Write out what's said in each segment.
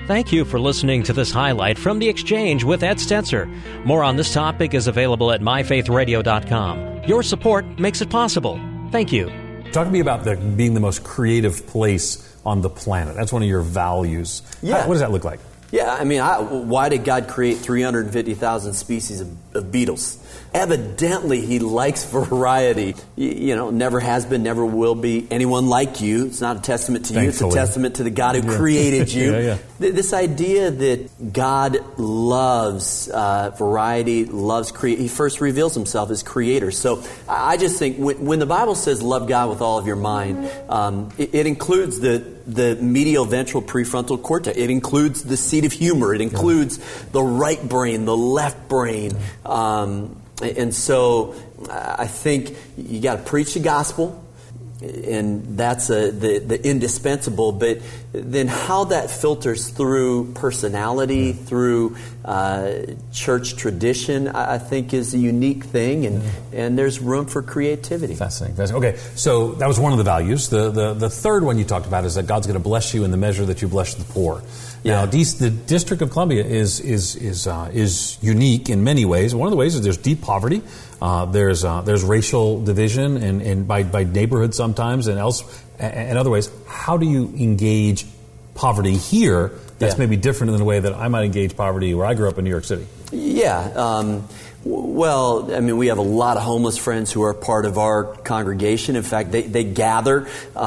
Thank you for listening to this highlight from The Exchange with Ed Stetzer. More on this topic is available at myfaithradio.com. Your support makes it possible. Thank you. Talk to me about being the most creative place on the planet. That's one of your values. Yeah. What does that look like? Yeah, I mean, why did God create 350,000 species of beetles? Evidently, He likes variety. You know, never has been, never will be anyone like you. It's not a testament to you. Thankfully. It's a testament to the God who created you. This idea that God loves variety, loves He first reveals Himself as creator. So I just think when the Bible says love God with all of your mind, it includes the medial ventral prefrontal cortex. It includes the seat of humor. It includes the right brain, the left brain. And so I think you got to preach the gospel, and that's the indispensable. But then how that filters through personality, through church tradition, I think is a unique thing, and there's room for creativity. Fascinating. Okay, so that was one of the values. The third one you talked about is that God's going to bless you in the measure that you bless the poor. Yeah. Now, the District of Columbia is unique in many ways. One of the ways is there's deep poverty. There's racial division and by neighborhood sometimes and other ways. How do you engage poverty here that's maybe different than the way that I might engage poverty where I grew up in New York City? Yeah. Well, I mean, we have a lot of homeless friends who are part of our congregation. In fact, they gather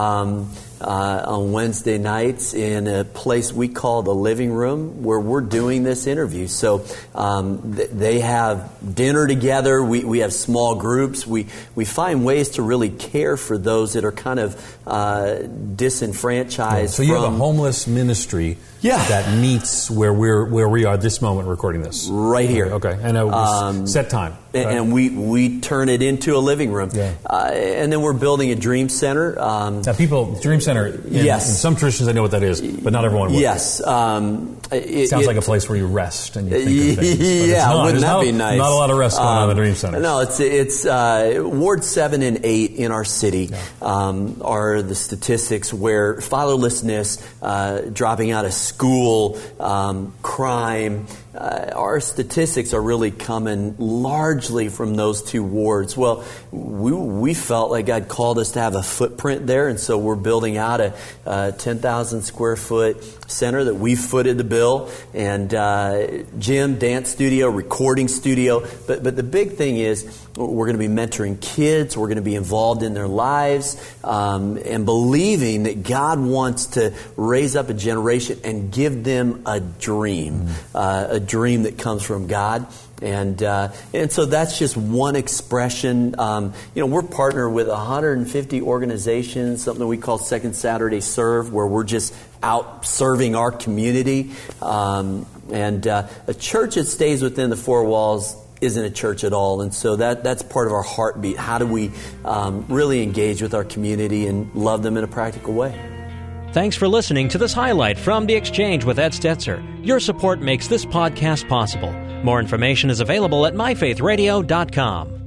on Wednesday nights in a place we call the living room where we're doing this interview. So they have dinner together. We have small groups. We find ways to really care for those that are kind of disenfranchised. So you have a homeless ministry that meets where we are this moment recording this. Right here. Okay. And it was set time. Right? And we turn it into a living room. Yeah. And then we're building a dream center. Now Dream Center, in some traditions I know what that is, but not everyone would. Yes. It sounds like a place where you rest and you think of things. Yeah, wouldn't that be nice? Not a lot of rest going on in the Dream Center. No, it's Ward 7 and 8 in our city are the statistics where fatherlessness, dropping out of school, crime, our statistics are really coming largely from those two wards. Well, we felt like God called us to have a footprint there, and so we're building out a 10,000 square foot center that we footed the bill, and gym, dance studio, recording studio. But the big thing is we're going to be mentoring kids. We're going to be involved in their lives and believing that God wants to raise up a generation and give them a dream that comes from God. And so that's just one expression. We're partnered with 150 organizations, something we call Second Saturday Serve, where we're just out serving our community. And a church that stays within the four walls isn't a church at all. And so that's part of our heartbeat. How do we really engage with our community and love them in a practical way? Thanks for listening to this highlight from The Exchange with Ed Stetzer. Your support makes this podcast possible. More information is available at myfaithradio.com.